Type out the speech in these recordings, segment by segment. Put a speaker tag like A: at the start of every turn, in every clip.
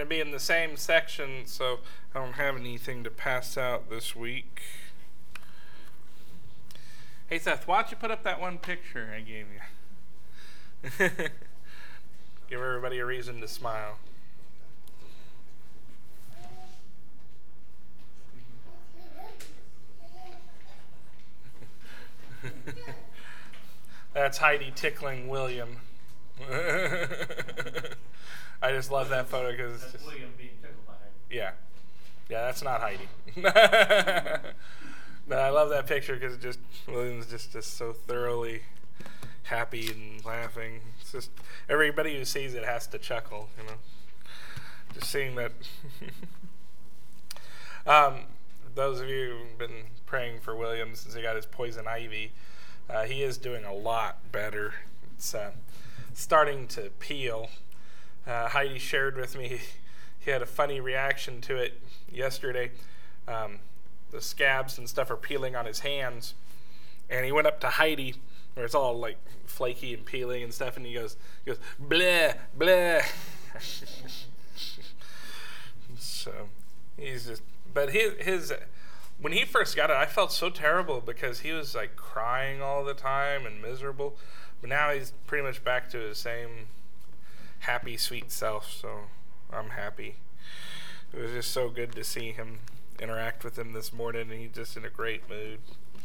A: to be in the same section, so I don't have anything to pass out this week. Hey, Seth, why don't you put up that one picture I gave you? Give everybody a reason to smile. That's Heidi tickling William. I just love that photo because it's just
B: William being tickled by Heidi.
A: Yeah, that's not Heidi. But I love that picture because William's just so thoroughly happy and laughing. It's just everybody who sees it has to chuckle, just seeing that. Those of you who've been praying for William since he got his poison ivy, he is doing a lot better. It's starting to peel. Heidi shared with me he had a funny reaction to it yesterday. The scabs and stuff are peeling on his hands, and he went up to Heidi, where it's all like flaky and peeling and stuff, and he goes, bleh, bleh. So he's just, but his when he first got it, I felt so terrible because he was like crying all the time and miserable. But now he's pretty much back to his same happy, sweet self. So I'm happy. It was just so good to see him, interact with him this morning, and he's just in a great mood.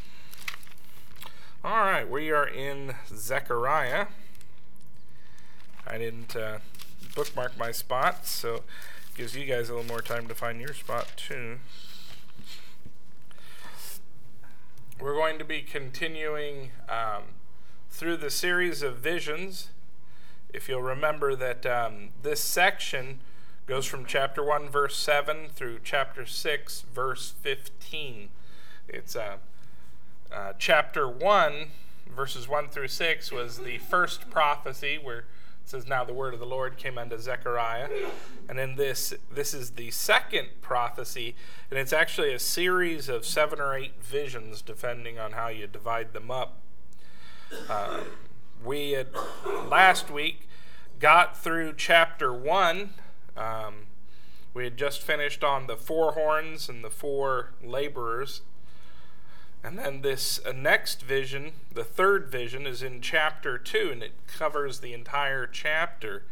A: All right, we are in Zechariah. I didn't bookmark my spot, so it gives you guys a little more time to find your spot too. We're going to be continuing through the series of visions. If you'll remember that this section goes from chapter 1, verse 7 through chapter 6, verse 15. It's chapter 1, verses 1 through 6 was the first prophecy where it says, now the word of the Lord came unto Zechariah. And then this is the second prophecy, and it's actually a series of 7 or 8 visions, depending on how you divide them up. We had last week got through chapter 1. We had just finished on the 4 horns and the 4 laborers. And then this next vision, the third vision, is in chapter 2, and it covers the entire chapter.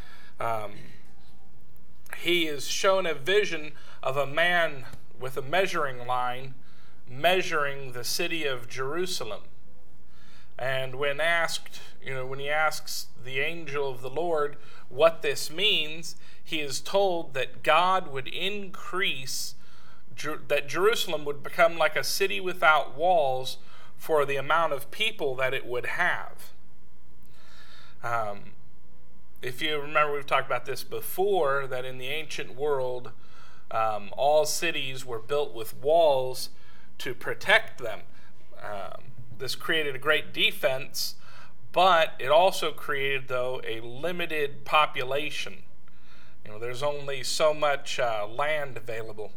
A: He is shown a vision of a man with a measuring line measuring the city of Jerusalem. And when asked, when he asks the angel of the Lord what this means, he is told that God would increase, that Jerusalem would become like a city without walls for the amount of people that it would have. If you remember, we've talked about this before, that in the ancient world, all cities were built with walls to protect them. This created a great defense, but it also created, though, a limited population. There's only so much land available.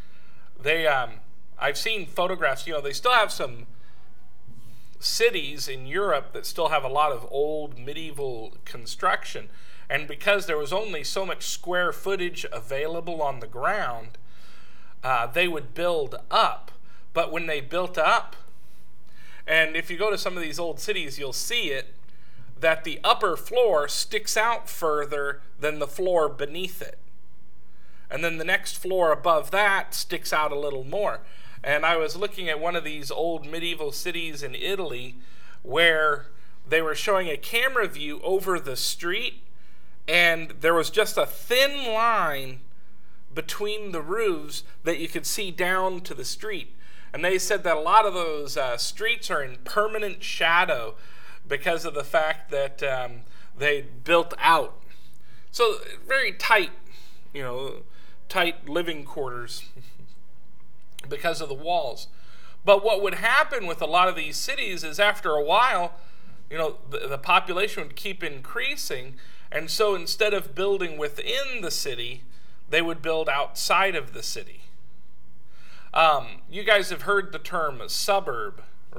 A: I've seen photographs, they still have some cities in Europe that still have a lot of old medieval construction. And because there was only so much square footage available on the ground, they would build up. But when they built up, and if you go to some of these old cities, you'll see it, that the upper floor sticks out further than the floor beneath it. And then the next floor above that sticks out a little more. And I was looking at one of these old medieval cities in Italy where they were showing a camera view over the street, and there was just a thin line between the roofs that you could see down to the street. And they said that a lot of those streets are in permanent shadow because of the fact that they built out. So very tight, tight living quarters because of the walls. But what would happen with a lot of these cities is after a while, the population would keep increasing. And so instead of building within the city, they would build outside of the city. You guys have heard the term suburb, right?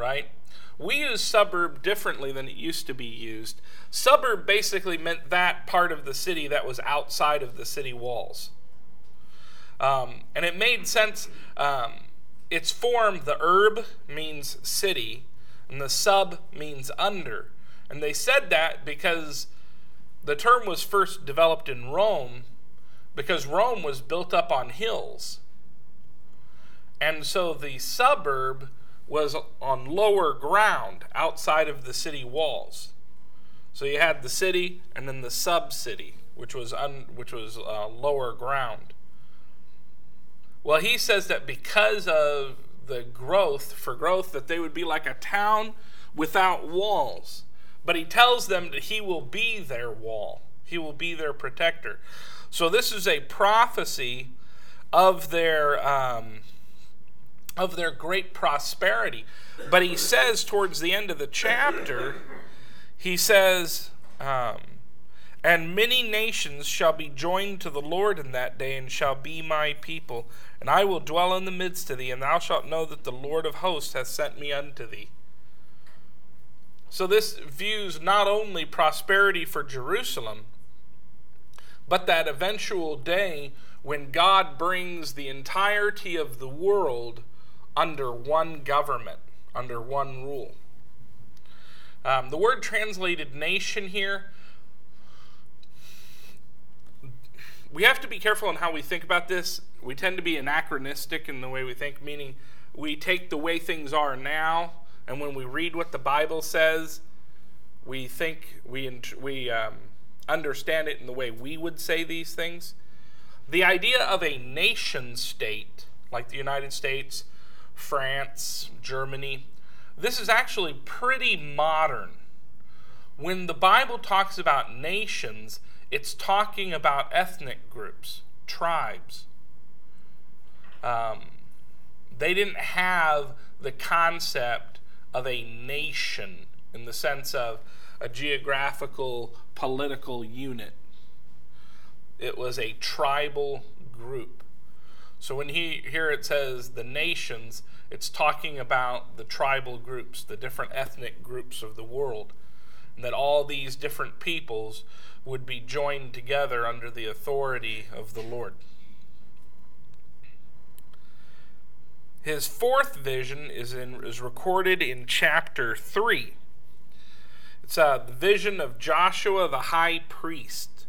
A: We use suburb differently than it used to be used. Suburb basically meant that part of the city that was outside of the city walls. And it made sense. Its form, the herb, means city, and the sub means under. And they said that because the term was first developed in Rome, because Rome was built up on hills. And so the suburb was on lower ground outside of the city walls. So you had the city and then the sub-city, which was lower ground. Well, he says that because of the growth, that they would be like a town without walls. But he tells them that he will be their wall. He will be their protector. So this is a prophecy of their great prosperity. But he says towards the end of the chapter, he says, and many nations shall be joined to the Lord in that day, and shall be my people. And I will dwell in the midst of thee, and thou shalt know that the Lord of hosts hath sent me unto thee. So this views not only prosperity for Jerusalem, but that eventual day when God brings the entirety of the world under one government, under one rule. The word translated nation here, we have to be careful in how we think about this. We tend to be anachronistic in the way we think, meaning we take the way things are now, and when we read what the Bible says, we think we understand it in the way we would say these things. The idea of a nation state, like the United States, France, Germany, this is actually pretty modern. When the Bible talks about nations, it's talking about ethnic groups, tribes. They didn't have the concept of a nation in the sense of a geographical, political unit. It was a tribal group. So when here it says the nations, it's talking about the tribal groups, the different ethnic groups of the world, and that all these different peoples would be joined together under the authority of the Lord. His fourth vision is recorded in chapter 3. It's the vision of Joshua the high priest.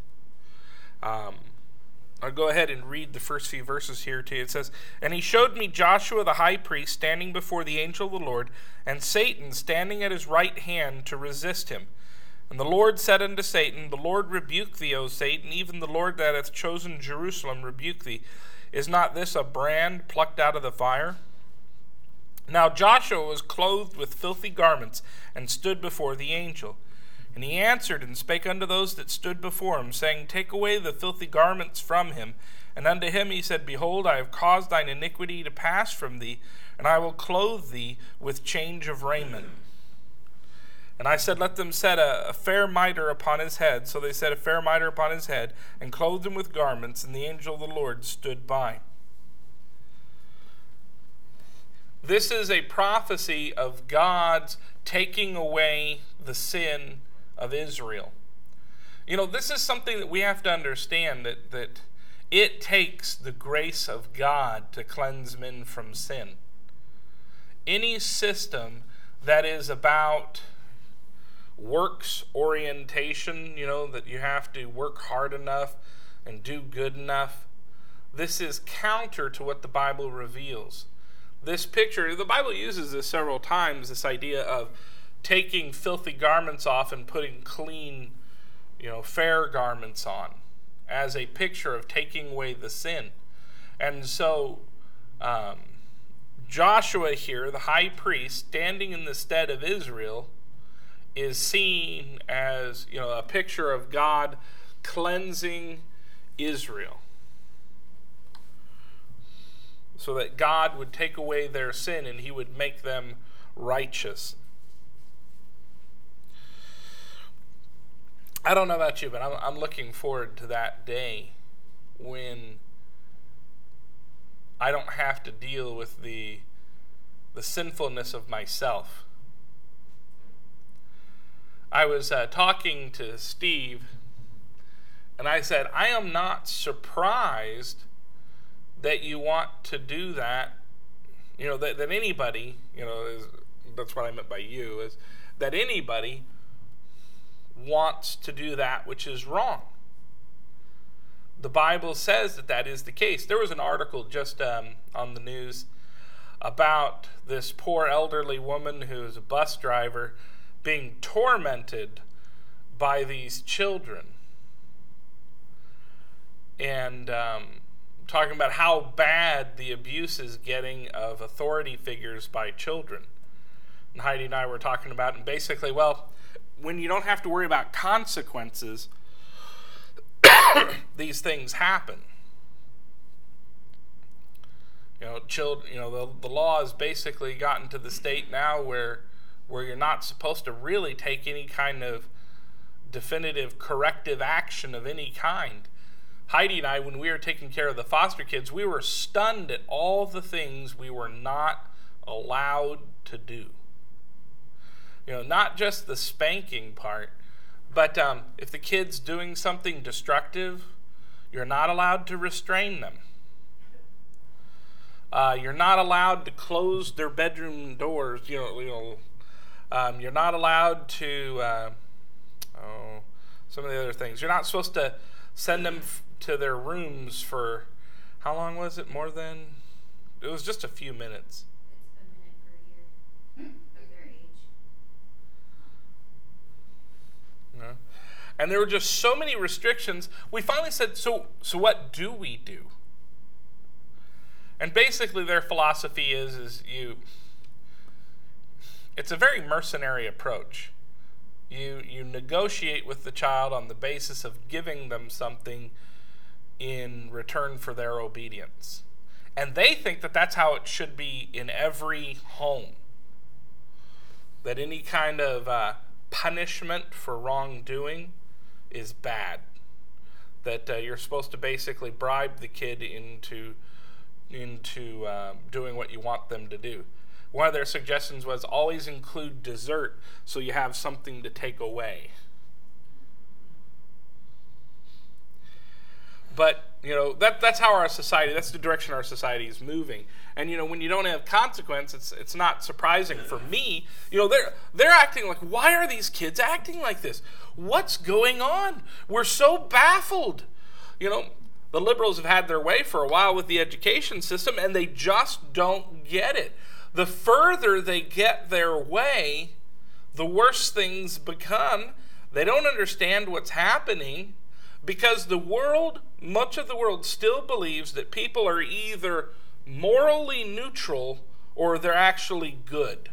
A: I'll go ahead and read the first few verses here to you. It says, and he showed me Joshua the high priest standing before the angel of the Lord, and Satan standing at his right hand to resist him. And the Lord said unto Satan, the Lord rebuke thee, O Satan, even the Lord that hath chosen Jerusalem rebuke thee. Is not this a brand plucked out of the fire? Now Joshua was clothed with filthy garments, and stood before the angel. And he answered and spake unto those that stood before him, saying, take away the filthy garments from him. And unto him he said, behold, I have caused thine iniquity to pass from thee, and I will clothe thee with change of raiment. And I said, let them set a fair mitre upon his head. So they set a fair mitre upon his head, and clothed him with garments, and the angel of the Lord stood by. This is a prophecy of God's taking away the sin of Israel. You know, this is something that we have to understand, that it takes the grace of God to cleanse men from sin. Any system that is about works orientation, that you have to work hard enough and do good enough, this is counter to what the Bible reveals. This picture, the Bible uses this several times, this idea of taking filthy garments off and putting clean, fair garments on, as a picture of taking away the sin. And so Joshua here, the high priest, standing in the stead of Israel, is seen as a picture of God cleansing Israel, so that God would take away their sin and he would make them righteous. I don't know about you, but I'm looking forward to that day when I don't have to deal with the sinfulness of myself. I was talking to Steve, and I said, I am not surprised that you want to do that. That anybody, that's what I meant by you, is that anybody wants to do that which is wrong. The Bible says that that is the case. There was an article just on the news about this poor elderly woman who is a bus driver being tormented by these children. And talking about how bad the abuse is getting of authority figures by children. And Heidi and I were talking about, and basically, well, when you don't have to worry about consequences, these things happen. The law has basically gotten to the state now where you're not supposed to really take any kind of definitive corrective action of any kind. Heidi and I, when we were taking care of the foster kids, we were stunned at all the things we were not allowed to do. Not just the spanking part, but if the kid's doing something destructive, you're not allowed to restrain them. You're not allowed to close their bedroom doors. You're not allowed to, some of the other things. You're not supposed to send them to their rooms for, how long was it? It was just a few minutes.
B: It's a minute per year of their age.
A: Yeah. And there were just so many restrictions. We finally said, so what do we do? And basically their philosophy is it's a very mercenary approach. You negotiate with the child on the basis of giving them something in return for their obedience. And they think that that's how it should be in every home. That any kind of punishment for wrongdoing is bad. That you're supposed to basically bribe the kid into doing what you want them to do. One of their suggestions was always include dessert so you have something to take away. But, that's how our society, that's the direction our society is moving. And, when you don't have consequence, it's not surprising for me. They're acting like, why are these kids acting like this? What's going on? We're so baffled. The liberals have had their way for a while with the education system, and they just don't get it. The further they get their way, the worse things become. They don't understand what's happening because much of the world still believes that people are either morally neutral or they're actually good.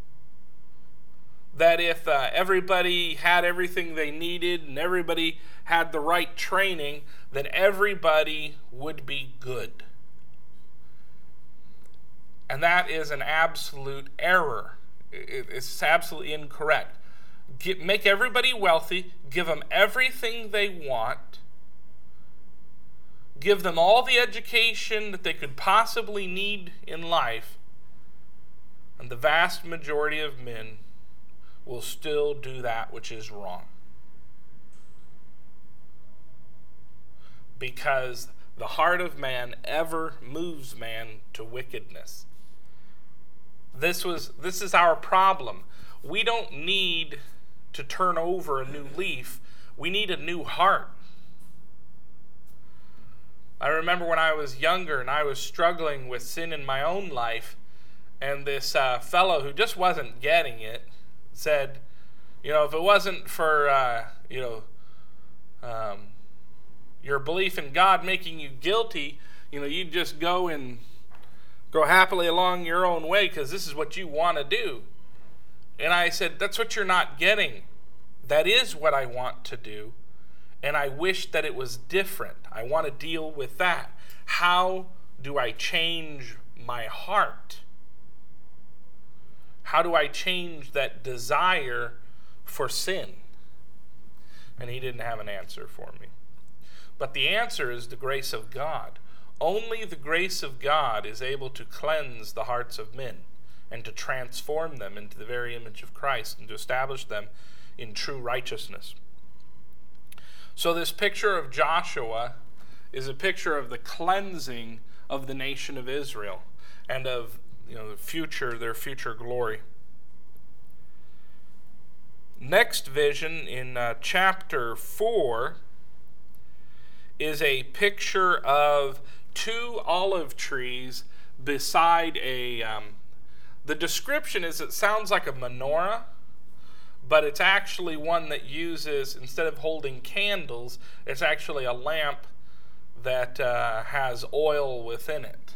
A: That if everybody had everything they needed and everybody had the right training, then everybody would be good. And that is an absolute error. It's absolutely incorrect. Make everybody wealthy, give them everything they want, give them all the education that they could possibly need in life, and the vast majority of men will still do that which is wrong. Because the heart of man ever moves man to wickedness. This is our problem. We don't need to turn over a new leaf. We need a new heart. I remember when I was younger and I was struggling with sin in my own life, and this fellow who just wasn't getting it said, if it wasn't for, your belief in God making you guilty, you'd just go happily along your own way because this is what you want to do. And I said, that's what you're not getting. That is what I want to do. And I wish that it was different. I want to deal with that. How do I change my heart? How do I change that desire for sin? And he didn't have an answer for me. But the answer is the grace of God. Only the grace of God is able to cleanse the hearts of men and to transform them into the very image of Christ and to establish them in true righteousness. So this picture of Joshua is a picture of the cleansing of the nation of Israel and of their future glory. Next vision in chapter 4 is a picture of 2 olive trees beside the description is it sounds like a menorah, but it's actually one that uses, instead of holding candles, it's actually a lamp that has oil within it.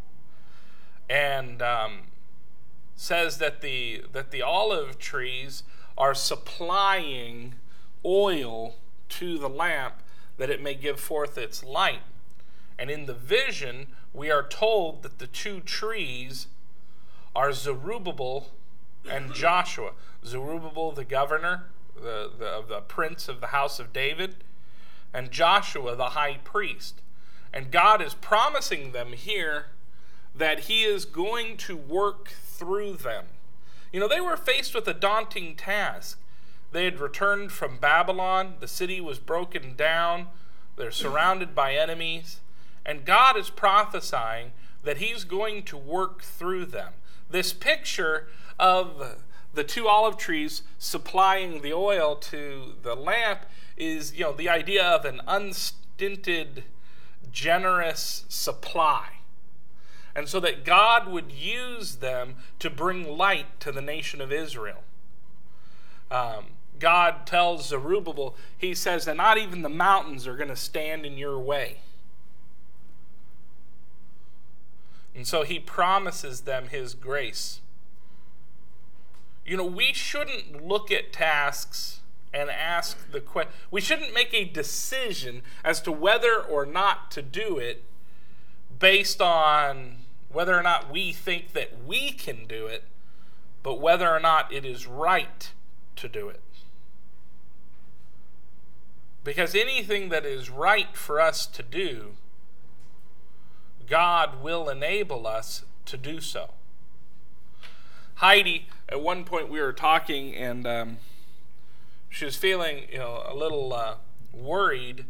A: And says that the olive trees are supplying oil to the lamp that it may give forth its light. And in the vision, we are told that the 2 trees are Zerubbabel and Joshua. Zerubbabel, the governor, the prince of the house of David, and Joshua, the high priest. And God is promising them here that he is going to work through them. They were faced with a daunting task. They had returned from Babylon. The city was broken down. They're surrounded by enemies. And God is prophesying that he's going to work through them. This picture of the 2 olive trees supplying the oil to the lamp is, the idea of an unstinted, generous supply. And so that God would use them to bring light to the nation of Israel. God tells Zerubbabel, he says that not even the mountains are going to stand in your way. And so he promises them his grace. We shouldn't look at tasks and ask the question. We shouldn't make a decision as to whether or not to do it based on whether or not we think that we can do it, but whether or not it is right to do it. Because anything that is right for us to do, God will enable us to do so. Heidi, at one point we were talking, and she was feeling, a little worried,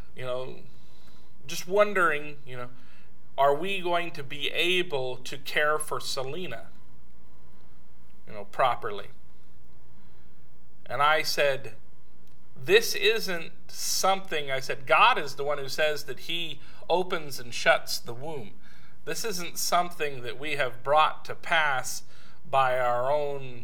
A: just wondering, are we going to be able to care for Selena, properly? And I said, this isn't something, I said, God is the one who says that he opens and shuts the womb. This isn't something that we have brought to pass by our own,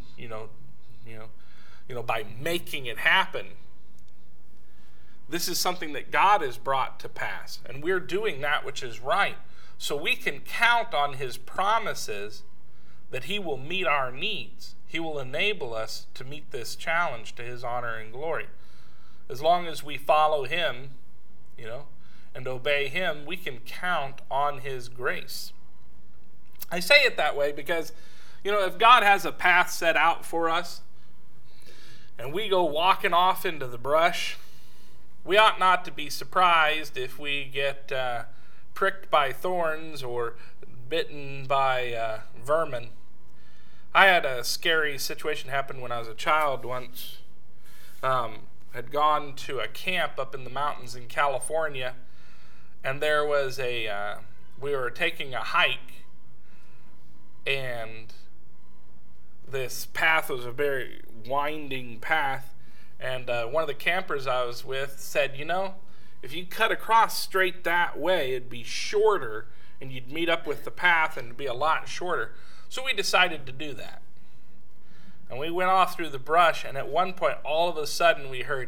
A: by making it happen. This is something that God has brought to pass, and we're doing that which is right. So we can count on his promises that he will meet our needs. He will enable us to meet this challenge to his honor and glory. As long as we follow him, and obey him, we can count on his grace. I say it that way because, if God has a path set out for us, and we go walking off into the brush, we ought not to be surprised if we get pricked by thorns or bitten by vermin. I had a scary situation happen when I was a child once. Had gone to a camp up in the mountains in California, and there was we were taking a hike, and this path was a very winding path, and one of the campers I was with said, if you cut across straight that way, it'd be shorter, and you'd meet up with the path, and it'd be a lot shorter. So we decided to do that. And we went off through the brush, and at one point, all of a sudden, we heard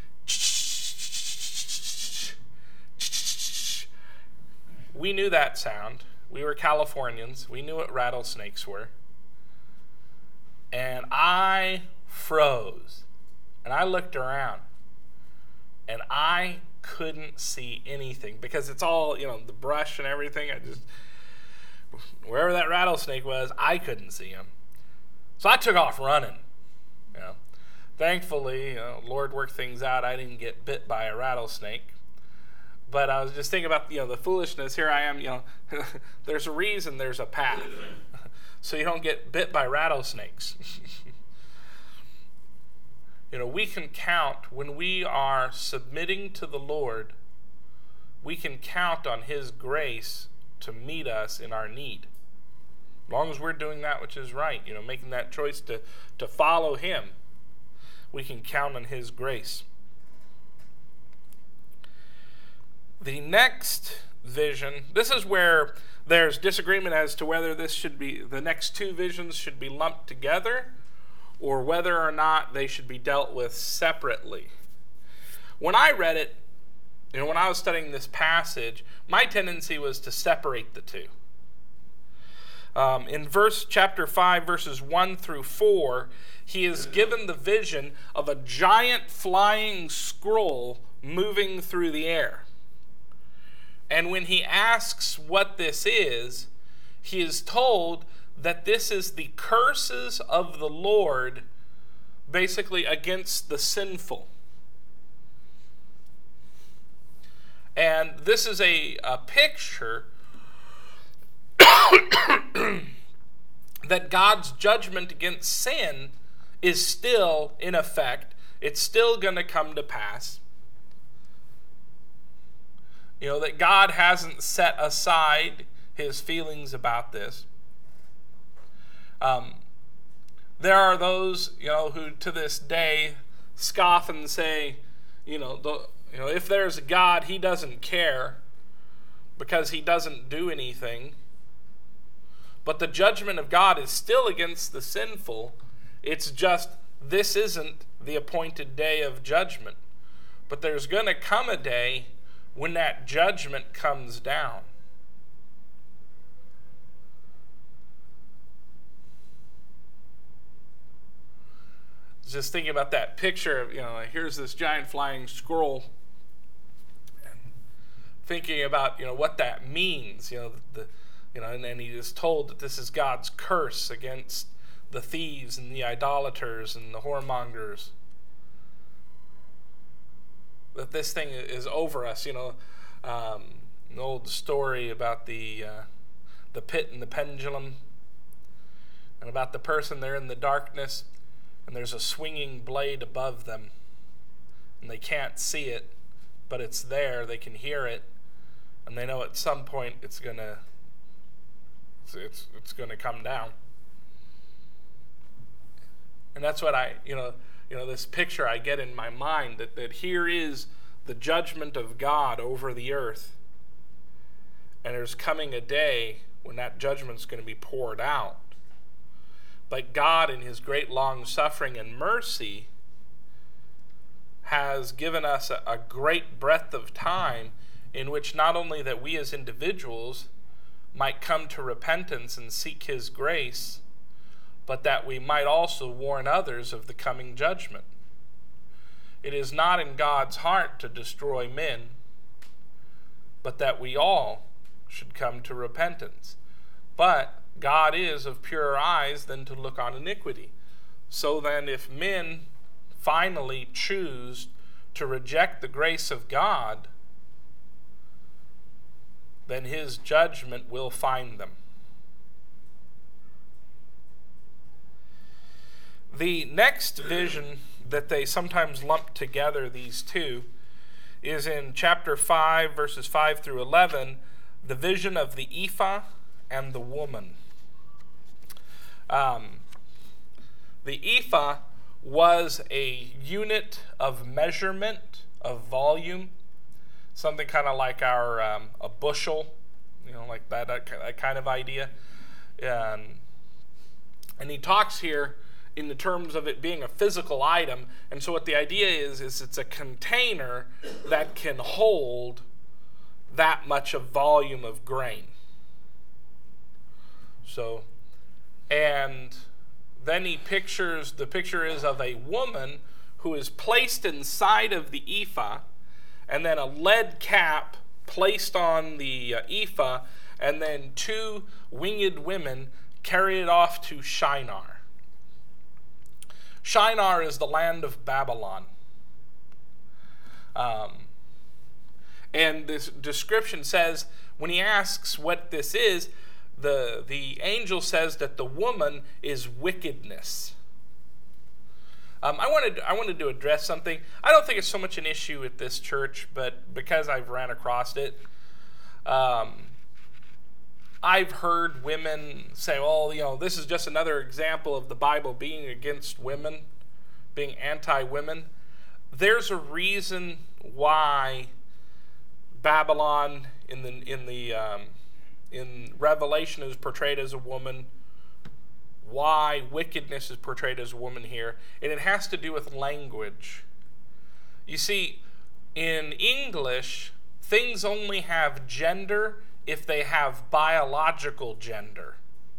A: we knew that sound. We were Californians. We knew what rattlesnakes were. And I froze. And I looked around. And I couldn't see anything because it's all, the brush and everything. Wherever that rattlesnake was, I couldn't see him. So I took off running. Thankfully, Lord worked things out. I didn't get bit by a rattlesnake. But I was just thinking about, the foolishness. Here I am, there's a reason there's a path. So you don't get bit by rattlesnakes. we can count when we are submitting to the Lord, we can count on His grace to meet us in our need. As long as we're doing that which is right, making that choice to follow Him, we can count on His grace. The next vision, this is where there's disagreement as to whether the next two visions should be lumped together or whether or not they should be dealt with separately. When I read it, when I was studying this passage, my tendency was to separate the two. In chapter 5, verses 1 through 4, he is given the vision of a giant flying scroll moving through the air. And when he asks what this is, he is told that this is the curses of the Lord, basically against the sinful. And this is a picture that God's judgment against sin is still in effect. It's still going to come to pass. That God hasn't set aside His feelings about this. There are those, who to this day scoff and say, if there's a God, He doesn't care because He doesn't do anything. But the judgment of God is still against the sinful. It's just, this isn't the appointed day of judgment. But there's going to come a day when that judgment comes down. Just thinking about that picture of, here's this giant flying scroll, and thinking about, what that means, and then he is told that this is God's curse against the thieves and the idolaters and the whoremongers. That this thing is over us, an old story about the pit and the pendulum, and about the person there in the darkness, and there's a swinging blade above them, and they can't see it, but it's there. They can hear it, and they know at some point it's gonna come down. And that's what this picture I get in my mind, that here is the judgment of God over the earth. And there's coming a day when that judgment's going to be poured out. But God, in His great long suffering and mercy, has given us a great breadth of time in which not only that we as individuals might come to repentance and seek His grace, but that we might also warn others of the coming judgment. It is not in God's heart to destroy men, but that we all should come to repentance. But God is of purer eyes than to look on iniquity. So then, if men finally choose to reject the grace of God, then His judgment will find them. The next vision that they sometimes lump together, these two, is in chapter 5, verses 5 through 11, the vision of the ephah and the woman. The ephah was a unit of measurement, of volume, something kind of like our a bushel, like that kind of idea. And he talks here in the terms of it being a physical item. And so what the idea is it's a container that can hold that much of volume of grain. So, and then the picture is of a woman who is placed inside of the ephah, and then a lead cap placed on the ephah, and then two winged women carry it off to Shinar. Shinar is the land of Babylon. And this description says, when he asks what this is, the angel says that the woman is wickedness. I wanted to address something. I don't think it's so much an issue at this church, but because I've ran across it, I've heard women say, "Oh, this is just another example of the Bible being against women, being anti-women." There's a reason why Babylon in Revelation is portrayed as a woman, why wickedness is portrayed as a woman here, and it has to do with language. You see, in English, things only have gender if they have biological gender.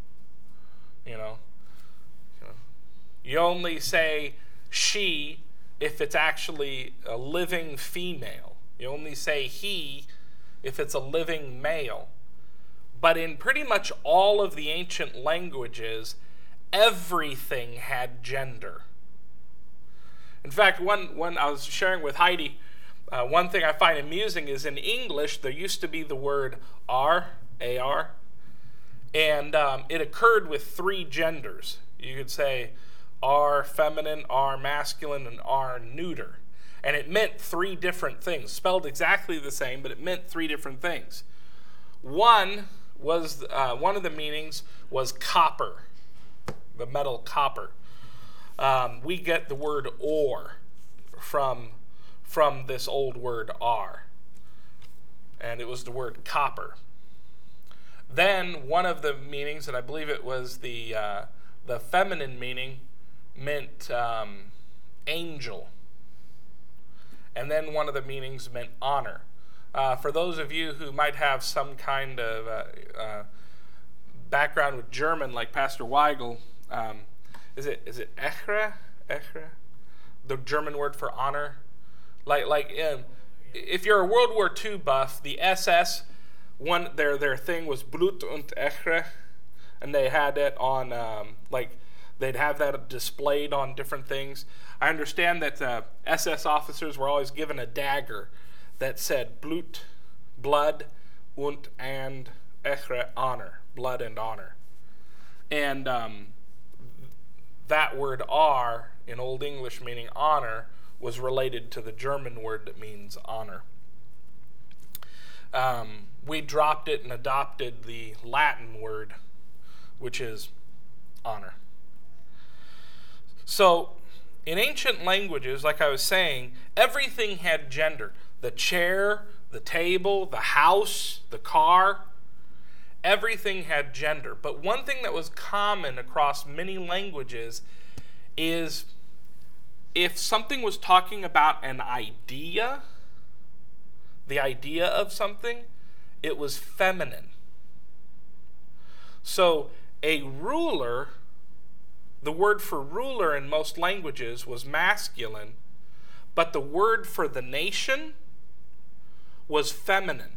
A: You only say she if it's actually a living female. You only say he if it's a living male. But in pretty much all of the ancient languages, everything had gender. In fact, one I was sharing with Heidi, one thing I find amusing is in English there used to be the word ar, A-R, and it occurred with 3 genders. You could say R feminine, R masculine, and R neuter. And it meant 3 different things, spelled exactly the same, but it meant 3 different things. One of the meanings was copper, the metal copper. We get the word ore from this old word R, and it was the word copper. Then one of the meanings, and I believe it was the feminine meaning, meant angel. And then one of the meanings meant honor. For those of you who might have some kind of background with German, like Pastor Weigel, is it Echre? The German word for honor? Like if you're a World War II buff, the SS, their thing was Blut und Echre, and they had it on they'd have that displayed on different things. I understand that SS officers were always given a dagger that said Blut, blood, und Echre, honor, blood and honor. And that word R in Old English meaning honor was related to the German word that means honor. We dropped it and adopted the Latin word, which is honor. So, in ancient languages, like I was saying, everything had gender. The chair, the table, the house, the car, everything had gender. But one thing that was common across many languages is if something was talking about an idea, the idea of something, it was feminine. So a ruler, the word for ruler in most languages was masculine, but the word for the nation was feminine.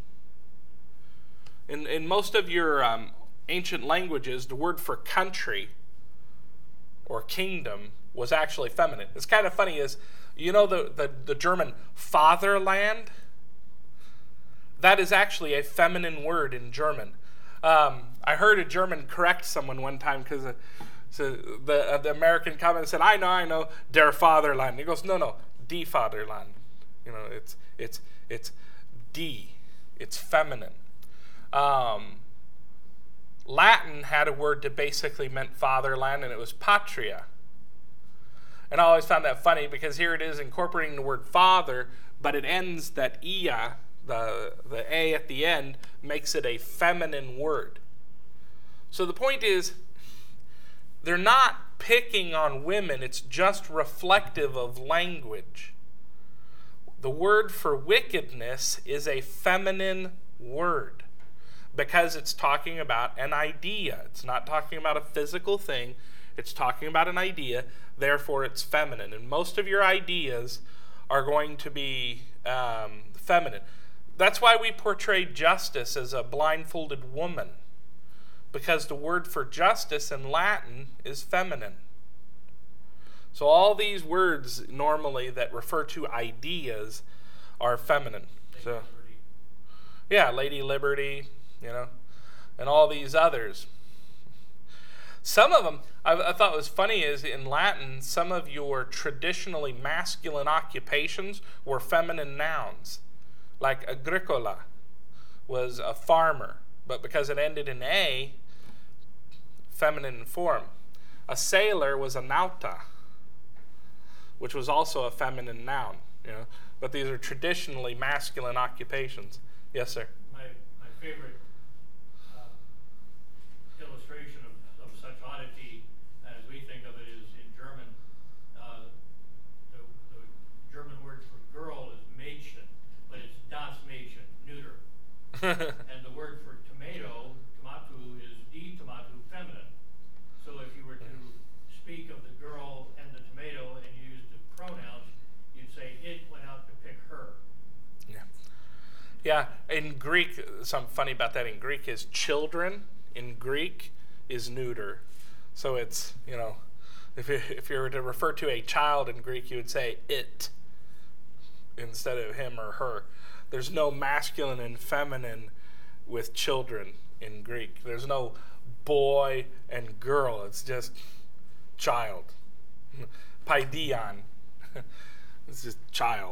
A: In most of your ancient languages, the word for country or kingdom was actually feminine. It's kind of funny is, the German Fatherland? That is actually a feminine word in German. I heard a German correct someone one time because the American comment said, I know, der Fatherland. He goes, no, die Fatherland. It's die. It's feminine. Latin had a word that basically meant fatherland, and it was patria. And I always found that funny because here it is incorporating the word father, but it ends that ia, the A at the end, makes it a feminine word. So the point is, they're not picking on women, it's just reflective of language. The word for wickedness is a feminine word because it's talking about an idea. It's not talking about a physical thing. It's talking about an idea. Therefore, it's feminine. And most of your ideas are going to be feminine. That's why we portray justice as a blindfolded woman, because the word for justice in Latin is feminine. So all these words normally that refer to ideas are feminine. So, yeah, Lady Liberty, and all these others. Some of them, I thought was funny is in Latin, some of your traditionally masculine occupations were feminine nouns. Like agricola was a farmer, but because it ended in A, feminine form. A sailor was a nauta, which was also a feminine noun. But these are traditionally masculine occupations. Yes, sir?
C: My favorite illustration of such oddity as we think of it is in German. The German word for girl is Mädchen, but it's das Mädchen, neuter. And the word for tomato is die Tomatu, feminine. So if you were to speak of the girl and the tomato and use the pronouns, you'd say it went out to pick her.
A: Yeah, in Greek, something funny about that in Greek is children in Greek is neuter. So it's, if you were to refer to a child in Greek, you would say it instead of him or her. There's no masculine and feminine with children in Greek. There's no boy and girl. It's just child. Paidion. It's just child.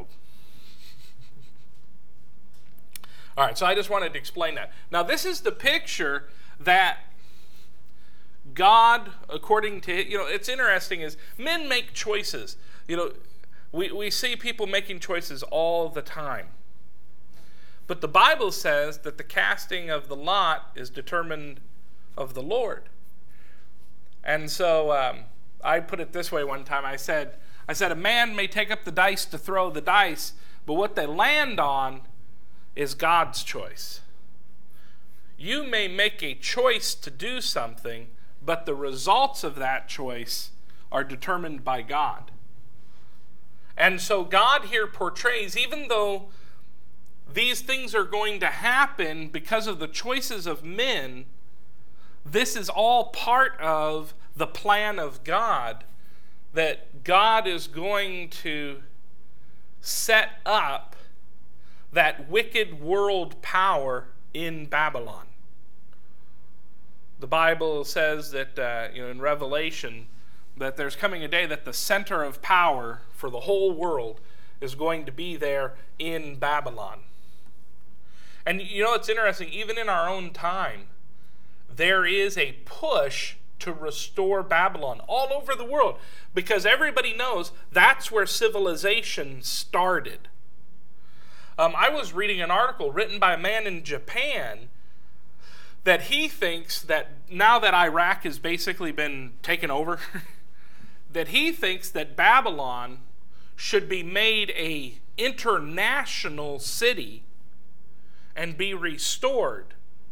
A: All right, so I just wanted to explain that. Now, this is the picture that God, according to, it's interesting is men make choices. We see people making choices all the time. But the Bible says that the casting of the lot is determined of the Lord. And so I put it this way one time. I said, a man may take up the dice to throw the dice, but what they land on is God's choice. You may make a choice to do something, but the results of that choice are determined by God. And so God here portrays, even though these things are going to happen because of the choices of men, this is all part of the plan of God, that God is going to set up that wicked world power in Babylon. The Bible says that, in Revelation, that there's coming a day that the center of power for the whole world is going to be there in Babylon. And it's interesting, even in our own time, there is a push to restore Babylon all over the world because everybody knows that's where civilization started. I was reading an article written by a man in Japan that he thinks that now that Iraq has basically been taken over, that he thinks that Babylon should be made an international city and be restored.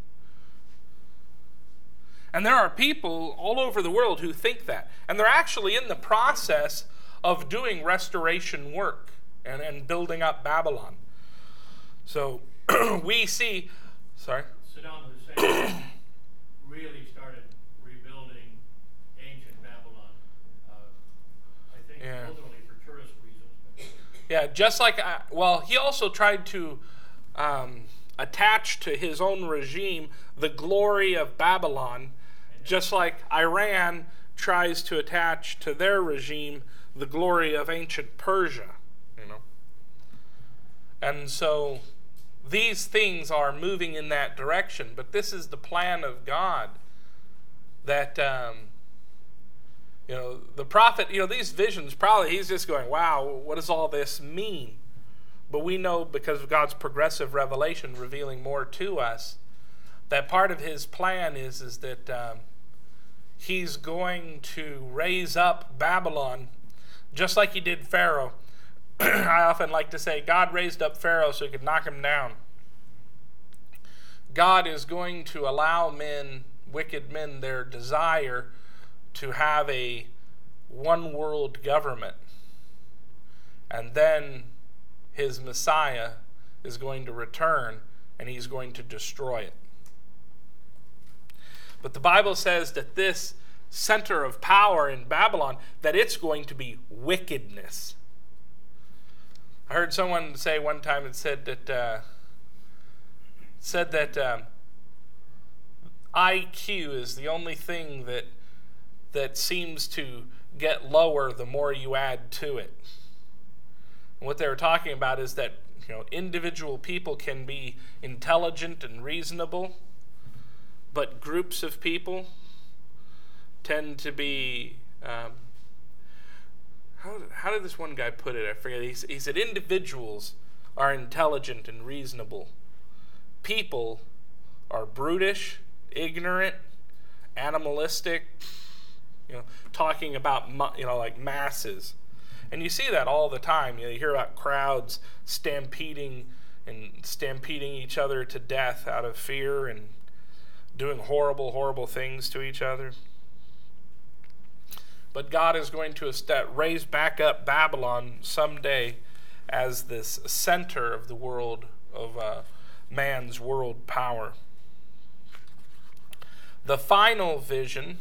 A: And there are people all over the world who think that. And they're actually in the process of doing restoration work and building up Babylon. So we see,
C: Saddam Hussein really started rebuilding ancient Babylon, I think ultimately for tourist reasons.
A: Yeah, just like, he also tried to attach to his own regime the glory of Babylon, just like Iran tries to attach to their regime the glory of ancient Persia, And so these things are moving in that direction, but this is the plan of God that, the prophet, these visions, probably he's just going, wow, what does all this mean? But we know because of God's progressive revelation revealing more to us, that part of his plan is that he's going to raise up Babylon just like he did Pharaoh. I often like to say God raised up Pharaoh so he could knock him down. God is going to allow men, wicked men, their desire to have a one world government. And then his Messiah is going to return and he's going to destroy it. But the Bible says that this center of power in Babylon, that it's going to be wickedness. I heard someone say one time, it said that IQ is the only thing that seems to get lower the more you add to it. And what they were talking about is that individual people can be intelligent and reasonable, but groups of people tend to be, how did this one guy put it? I forget. He said individuals are intelligent and reasonable. People are brutish, ignorant, animalistic, talking about, like masses. And you see that all the time. You hear about crowds stampeding each other to death out of fear and doing horrible, horrible things to each other. But God is going to raise back up Babylon someday as this center of the world, of man's world power. The final vision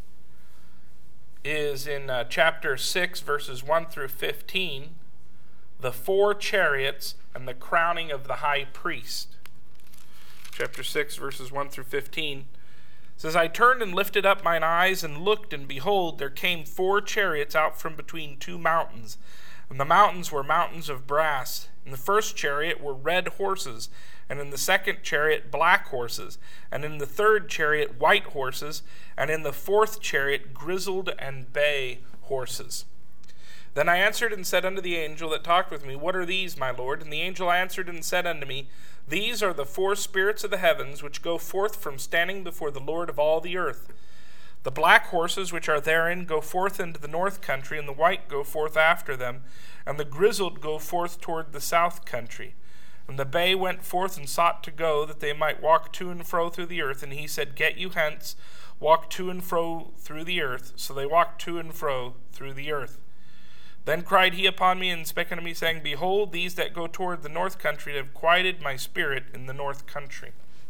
A: is in chapter 6, verses 1 through 15, the 4 chariots and the crowning of the high priest. Chapter 6, verses 1 through 15 says, I turned and lifted up mine eyes and looked, and behold, there came 4 chariots out from between 2 mountains. And the mountains were mountains of brass. In the first chariot were red horses, and in the second chariot black horses, and in the third chariot white horses, and in the fourth chariot grizzled and bay horses. Then I answered and said unto the angel that talked with me, What are these, my Lord? And the angel answered and said unto me, These are the 4 spirits of the heavens, which go forth from standing before the Lord of all the earth. The black horses which are therein go forth into the north country, and the white go forth after them, and the grizzled go forth toward the south country. And the bay went forth and sought to go, that they might walk to and fro through the earth. And he said, Get you hence, walk to and fro through the earth. So they walked to and fro through the earth. Then cried he upon me, and spake unto me, saying, Behold, these that go toward the north country have quieted my spirit in the north country.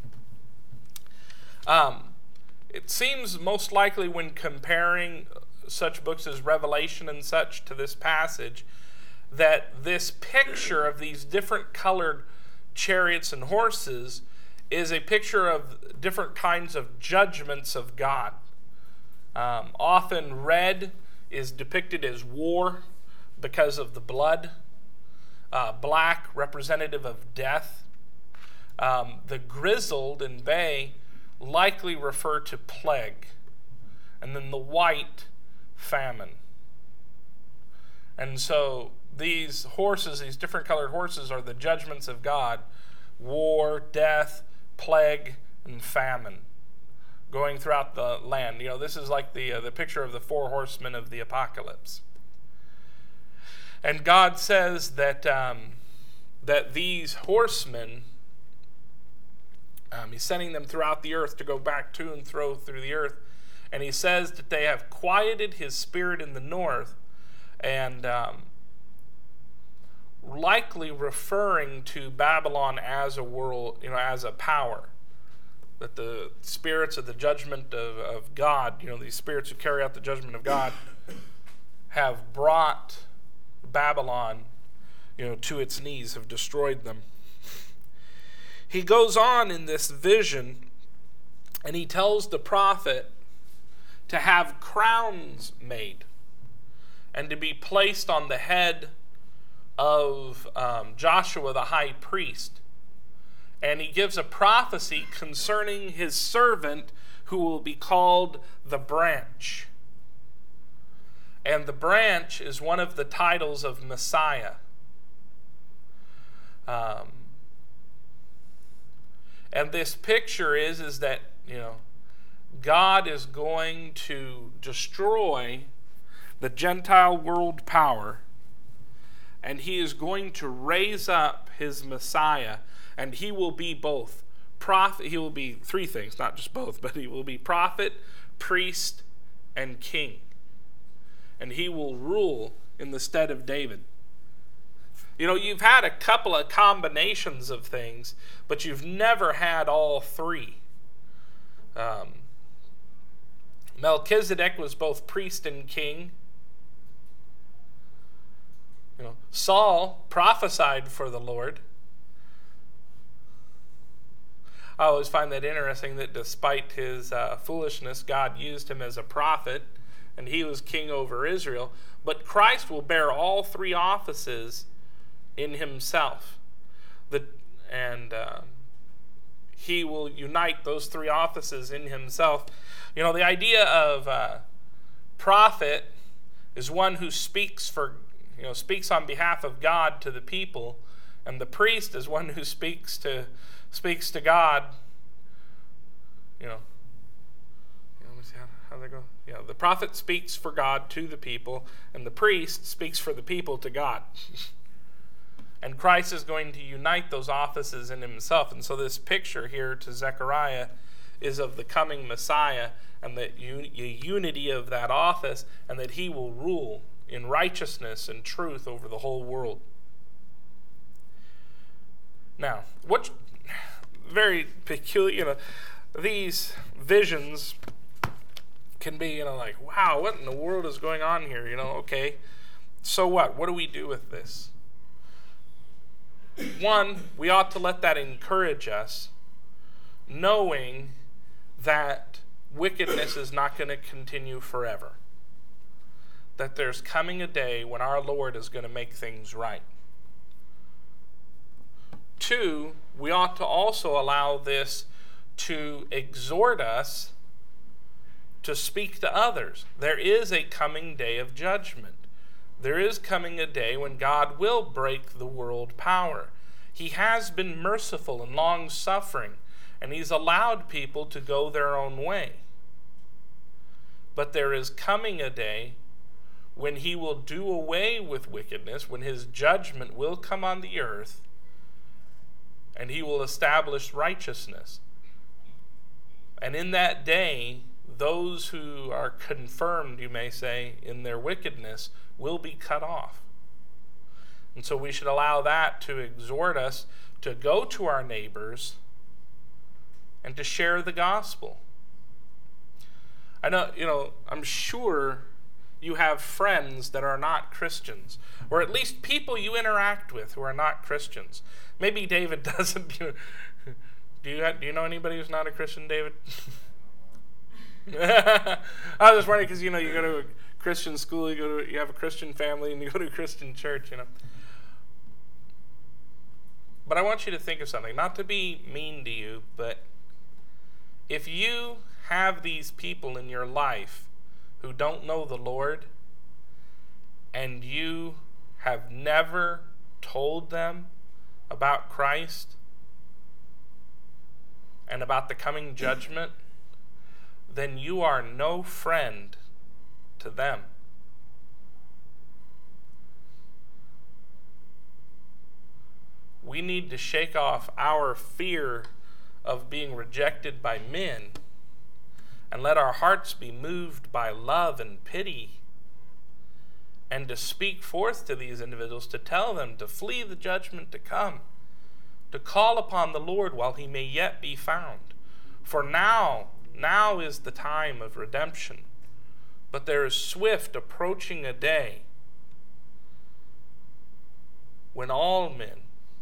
A: It seems most likely, when comparing such books as Revelation and such to this passage, that this picture of these different colored chariots and horses is a picture of different kinds of judgments of God. Often red is depicted as war because of the blood. Black, representative of death. The grizzled and bay likely refer to plague. And then the white, famine. And so these horses, these different colored horses, are the judgments of God. War, death, plague, and famine going throughout the land. This is like the picture of the 4 horsemen of the apocalypse. And God says that that these horsemen, he's sending them throughout the earth to go back to and fro through the earth. And he says that they have quieted his spirit in the north, and likely referring to Babylon as a world, as a power. That the spirits of the judgment of God, these spirits who carry out the judgment of God, have brought Babylon, to its knees, have destroyed them. He goes on in this vision, and he tells the prophet to have crowns made and to be placed on the head of Joshua the high priest. And he gives a prophecy concerning his servant who will be called the branch. And the branch is one of the titles of Messiah. And this picture is that, God is going to destroy the Gentile world power, and he is going to raise up his Messiah, and he will be both prophet. He will be 3 things, not just both, but he will be prophet, priest, and king. And he will rule in the stead of David. You've had a couple of combinations of things, but you've never had all 3. Melchizedek was both priest and king. Saul prophesied for the Lord. I always find that interesting, that despite his foolishness, God used him as a prophet and he was king over Israel. But Christ will bear all three offices in himself. He will unite those three offices in himself. You know, the idea of prophet is one who speaks on behalf of God to the people, and the priest is one who speaks to God. Let me see how they go. The prophet speaks for God to the people, and the priest speaks for the people to God. And Christ is going to unite those offices in himself. And so this picture here to Zechariah is of the coming Messiah and the unity of that office, and that he will rule in righteousness and truth over the whole world. Now, what's very peculiar, these visions can be, like, wow, what in the world is going on here? Okay, so what? What do we do with this? One, we ought to let that encourage us, knowing that wickedness is not going to continue forever. That there's coming a day when our Lord is going to make things right. Two, we ought to also allow this to exhort us to speak to others. There is a coming day of judgment. There is coming a day when God will break the world power. He has been merciful and long-suffering, and he's allowed people to go their own way. But there is coming a day when he will do away with wickedness, when his judgment will come on the earth, and he will establish righteousness. And in that day, those who are confirmed, you may say, in their wickedness will be cut off. And so we should allow that to exhort us to go to our neighbors and to share the gospel. I know, I'm sure you have friends that are not Christians, or at least people you interact with who are not Christians. Maybe David doesn't. Do you know anybody who's not a Christian, David? I was just wondering because you go to a Christian school, you have a Christian family, and you go to a Christian church. But I want you to think of something, not to be mean to you, but if you have these people in your life who don't know the Lord, and you have never told them about Christ and about the coming judgment, then you are no friend to them. We need to shake off our fear of being rejected by men and let our hearts be moved by love and pity, and to speak forth to these individuals, to tell them to flee the judgment to come, to call upon the Lord while he may yet be found. For now is the time of redemption, but there is swift approaching a day when all men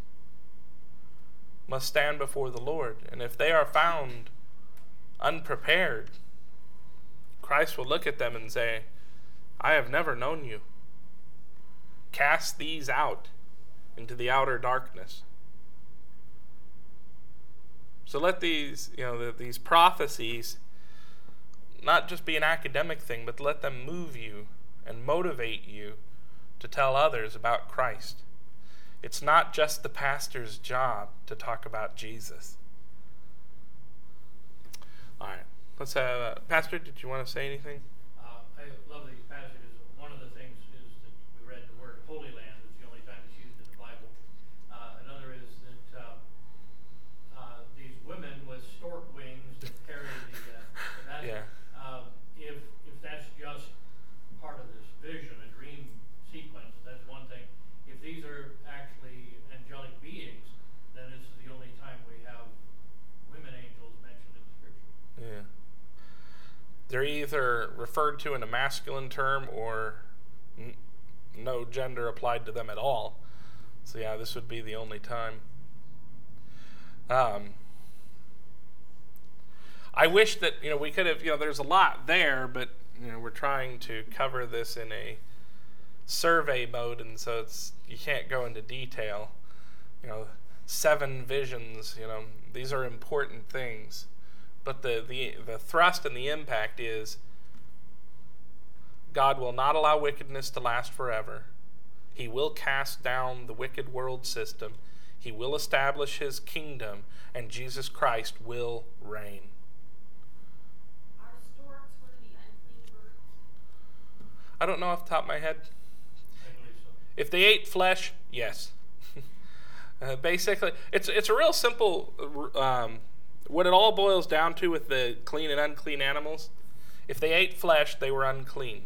A: must stand before the Lord. And if they are found unprepared, Christ will look at them and say, I have never known you. Cast these out into the outer darkness. So let these prophecies not just be an academic thing, but let them move you and motivate you to tell others about Christ. It's not just the pastor's job to talk about Jesus. All right. Let's have Pastor, did you want to say anything?
C: I love these passages. One of the things is that we read the word Holy Land. It's the only time it's used in the Bible. Another is that these women with stork wings that carry the basket.
A: Yeah.
C: If that's just part of this vision, a dream sequence, that's one thing. If these are actually angelic beings, then this is the only time we have women angels mentioned in Scripture.
A: Yeah. They're either referred to in a masculine term or no gender applied to them at all. So yeah, this would be the only time. I wish that we could have. There's a lot there, but we're trying to cover this in a survey mode, and so you can't go into detail. 7 visions. These are important things, but the thrust and the impact is God will not allow wickedness to last forever. He will cast down the wicked world system. He will establish his kingdom, and Jesus Christ will reign.
B: Are storks one of the unclean birds?
A: I don't know off the top of my head.
C: I believe so.
A: If they ate flesh, yes. Basically, it's a real simple. What it all boils down to with the clean and unclean animals, if they ate flesh, they were unclean.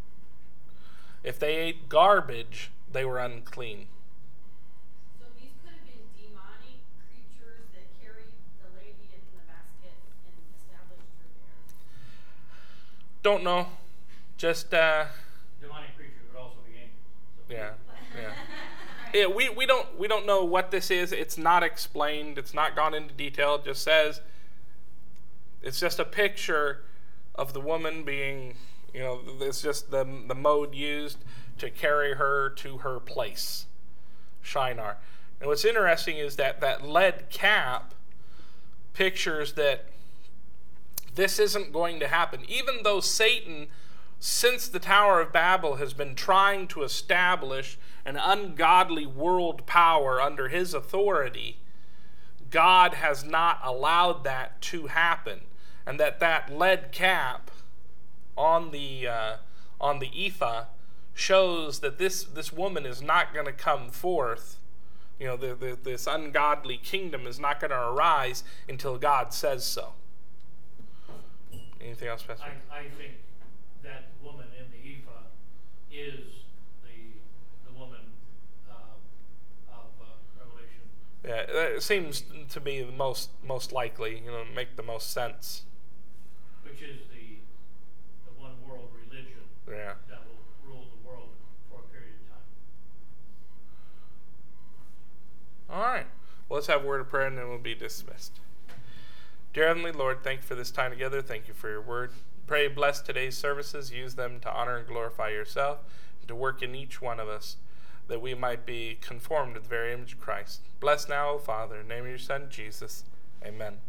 A: If they ate garbage, they were unclean.
B: So these could have been demonic creatures that carried the lady in the basket and established her there.
A: Don't know. Just
C: Demonic creatures would also be angels. So.
A: yeah. Yeah, we don't know what this is. It's not explained. It's not gone into detail. It just says it's just a picture of the woman being, it's just the mode used to carry her to her place, Shinar. And what's interesting is that lead cap pictures that this isn't going to happen. Even though Satan, since the Tower of Babel, has been trying to establish an ungodly world power under his authority, God has not allowed that to happen. And that lead cap on the ephah shows that this woman is not going to come forth. This ungodly kingdom is not going to arise until God says so. Anything else, Pastor?
C: I think that woman in the ephah is the woman of Revelation.
A: Yeah, it seems to be the most likely, make the most sense.
C: Which is the one world religion
A: Yeah.
C: that will rule the world for a period of time.
A: All right. Well, let's have a word of prayer and then we'll be dismissed. Dear Heavenly Lord, thank you for this time together. Thank you for your word. Pray, bless today's services. Use them to honor and glorify yourself and to work in each one of us that we might be conformed to the very image of Christ. Bless now, O Father, in the name of your Son, Jesus. Amen.